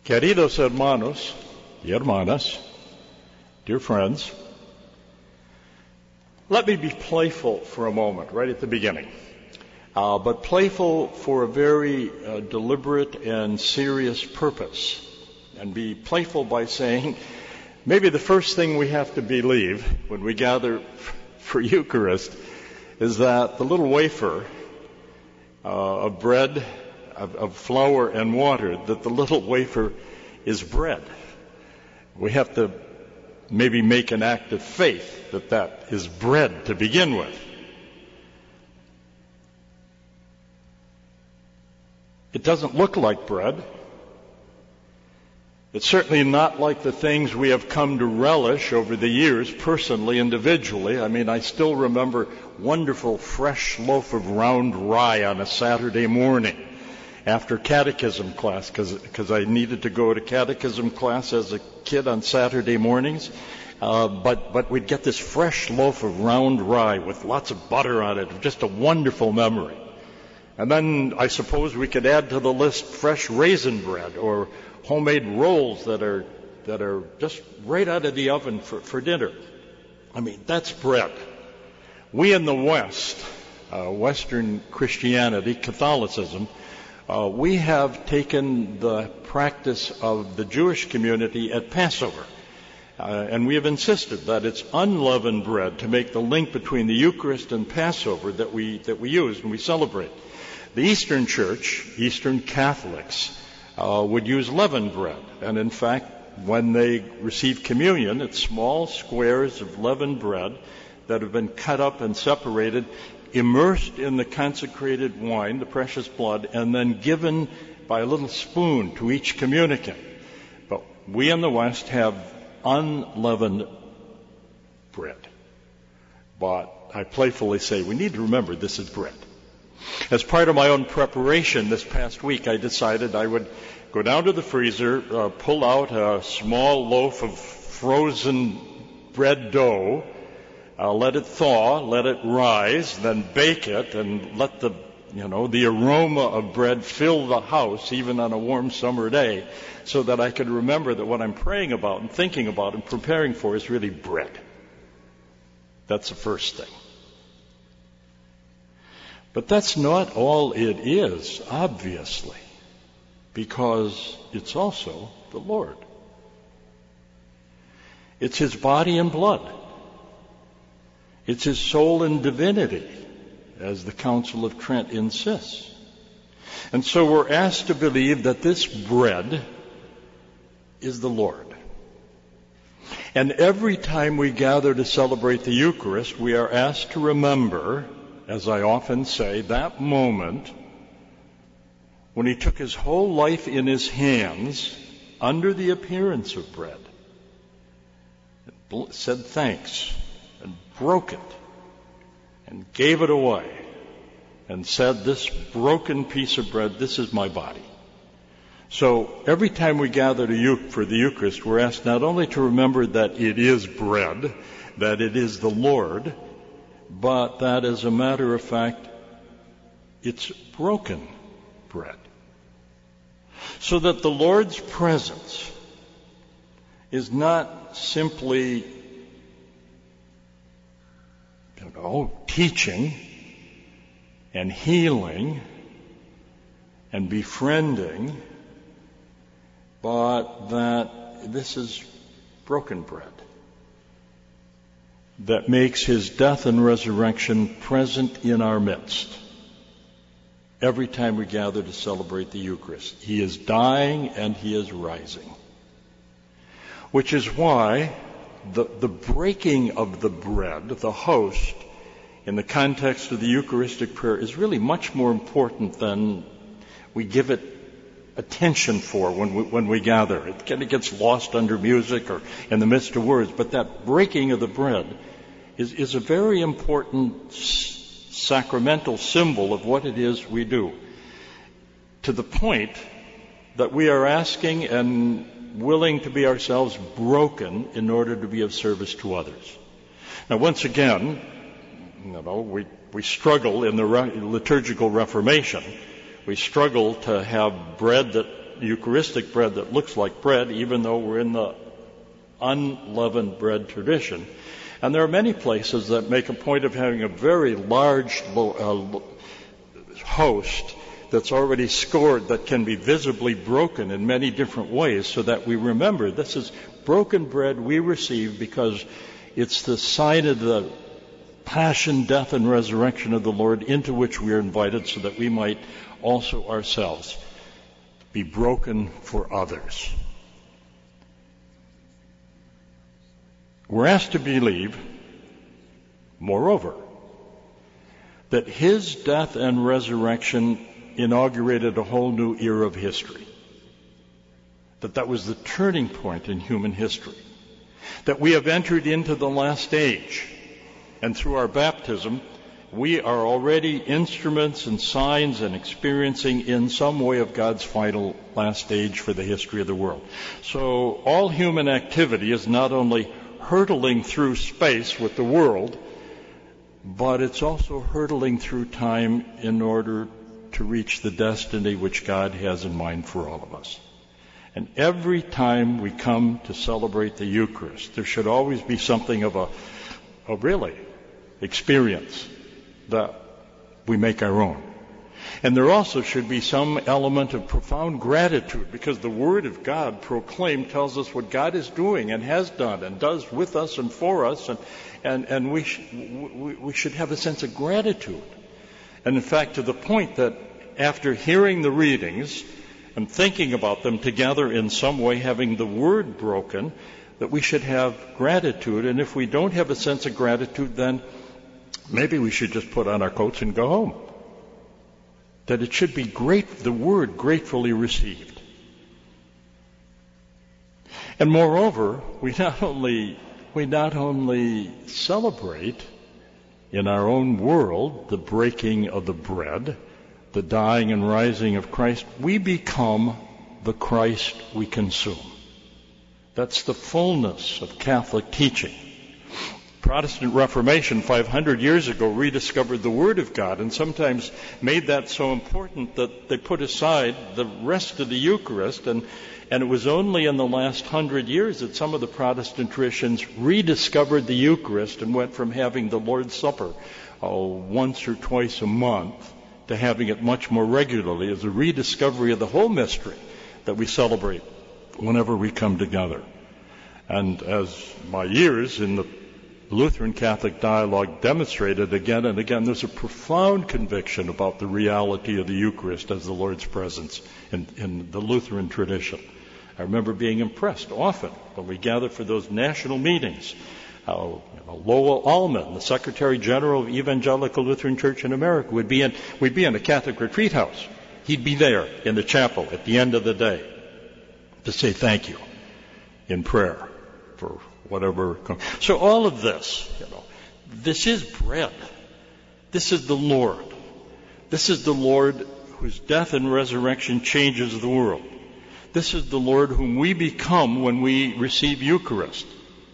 Queridos hermanos y hermanas, dear friends, let me be playful for a moment right at the beginning, but playful for a very deliberate and serious purpose, and be playful by saying maybe the first thing we have to believe when we gather for Eucharist is that the little wafer of bread, of flour and water, that the little wafer is bread. We have to maybe make an act of faith that that is bread to begin with. It doesn't look like bread. It's certainly not like the things we have come to relish over the years, personally, individually. I mean, I still remember wonderful fresh loaf of round rye on a Saturday morning after catechism class, because I needed to go to catechism class as a kid on Saturday mornings. But we'd get this fresh loaf of round rye with lots of butter on it, just a wonderful memory. And then I suppose we could add to the list fresh raisin bread or homemade rolls that are just right out of the oven for dinner. I mean, that's bread. We in the West, Western Christianity, Catholicism, we have taken the practice of the Jewish community at Passover, and we have insisted that it's unleavened bread to make the link between the Eucharist and Passover that we use and we celebrate. The Eastern Church, Eastern Catholics, would use leavened bread, and in fact, when they receive communion, it's small squares of leavened bread that have been cut up and separated, immersed in the consecrated wine, the precious blood, and then given by a little spoon to each communicant. But we in the West have unleavened bread. But I playfully say we need to remember this is bread. As part of my own preparation this past week, I decided I would go down to the freezer, pull out a small loaf of frozen bread dough, let it thaw, let it rise, then bake it, and let the aroma of bread fill the house, even on a warm summer day, so that I could remember that what I'm praying about and thinking about and preparing for is really bread. That's the first thing. But that's not all it is, obviously, because it's also the Lord. It's His body and blood. It's His soul and divinity, as the Council of Trent insists. And so we're asked to believe that this bread is the Lord. And every time we gather to celebrate the Eucharist, we are asked to remember, as I often say, that moment when He took His whole life in His hands under the appearance of bread, said thanks, and broke it, and gave it away, and said, this broken piece of bread, this is my body. So every time we gather for the Eucharist, we're asked not only to remember that it is bread, that it is the Lord, but that, as a matter of fact, it's broken bread. So that the Lord's presence is not simply teaching and healing and befriending, but that this is broken bread that makes His death and resurrection present in our midst. Every time we gather to celebrate the Eucharist, He is dying and He is rising. Which is why the breaking of the bread, the host, in the context of the Eucharistic prayer is really much more important than we give it attention for when we gather. It kind of gets lost under music or in the midst of words, but that breaking of the bread is a very important sacramental symbol of what it is we do, to the point that we are asking and willing to be ourselves broken in order to be of service to others. Now, once again, we struggle in the liturgical Reformation. We struggle to have bread that Eucharistic bread that looks like bread, even though we're in the unleavened bread tradition. And there are many places that make a point of having a very large host that's already scored that can be visibly broken in many different ways, so that we remember this is broken bread we receive because it's the sign of the passion, death, and resurrection of the Lord, into which we are invited so that we might also ourselves be broken for others. We're asked to believe, moreover, that his death and resurrection inaugurated a whole new era of history. That was the turning point in human history. That we have entered into the last age. And through our baptism, we are already instruments and signs and experiencing in some way of God's final last stage for the history of the world. So all human activity is not only hurtling through space with the world, but it's also hurtling through time in order to reach the destiny which God has in mind for all of us. And every time we come to celebrate the Eucharist, there should always be something of a really experience that we make our own. And there also should be some element of profound gratitude, because the Word of God proclaimed tells us what God is doing and has done and does with us and for us, and we should have a sense of gratitude. And in fact, to the point that after hearing the readings and thinking about them together in some way, having the Word broken, that we should have gratitude. And if we don't have a sense of gratitude, then maybe we should just put on our coats and go home. That it should be the Word gratefully received. And moreover, we not only celebrate in our own world the breaking of the bread, the dying and rising of Christ, we become the Christ we consume. That's the fullness of Catholic teaching. Protestant Reformation 500 years ago rediscovered the Word of God, and sometimes made that so important that they put aside the rest of the Eucharist, and it was only in the last 100 years that some of the Protestant traditions rediscovered the Eucharist and went from having the Lord's Supper once or twice a month to having it much more regularly as a rediscovery of the whole mystery that we celebrate whenever we come together. And as my years in the Lutheran Catholic dialogue demonstrated again and again, there's a profound conviction about the reality of the Eucharist as the Lord's presence in the Lutheran tradition. I remember being impressed often when we gather for those national meetings. Lowell Allman, the Secretary General of Evangelical Lutheran Church in America, we'd be in a Catholic retreat house. He'd be there in the chapel at the end of the day to say thank you in prayer for whatever comes. So all of this, this is bread. This is the Lord. This is the Lord whose death and resurrection changes the world. This is the Lord whom we become when we receive Eucharist.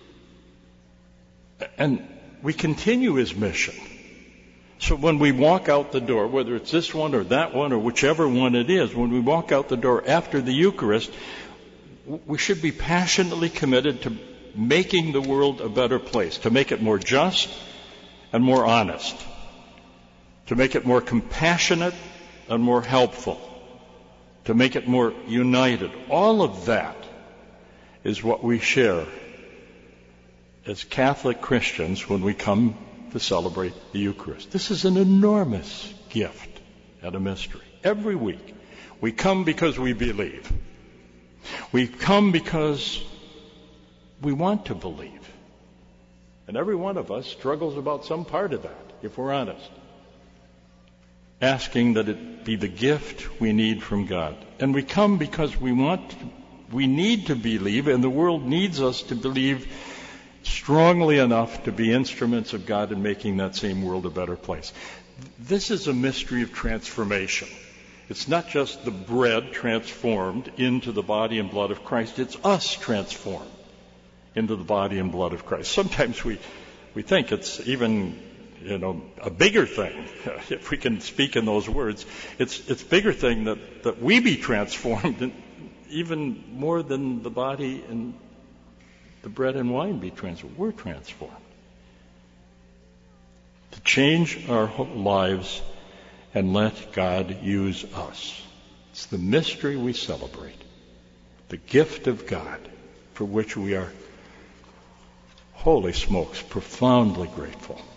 And we continue his mission. So when we walk out the door, whether it's this one or that one or whichever one it is, when we walk out the door after the Eucharist, we should be passionately committed to making the world a better place, to make it more just and more honest, to make it more compassionate and more helpful, to make it more united. All of that is what we share as Catholic Christians when we come to celebrate the Eucharist. This is an enormous gift and a mystery. Every week we come because we believe. We come because we want to believe. And every one of us struggles about some part of that, if we're honest. Asking that it be the gift we need from God. And we come because we need to believe, and the world needs us to believe strongly enough to be instruments of God in making that same world a better place. This is a mystery of transformation. It's not just the bread transformed into the body and blood of Christ. It's us transformed into the body and blood of Christ. Sometimes we think it's even, a bigger thing, if we can speak in those words. It's a bigger thing that we be transformed even more than the body and the bread and wine be transformed. We're transformed. To change our lives and let God use us. It's the mystery we celebrate. The gift of God for which we are, holy smokes, profoundly grateful.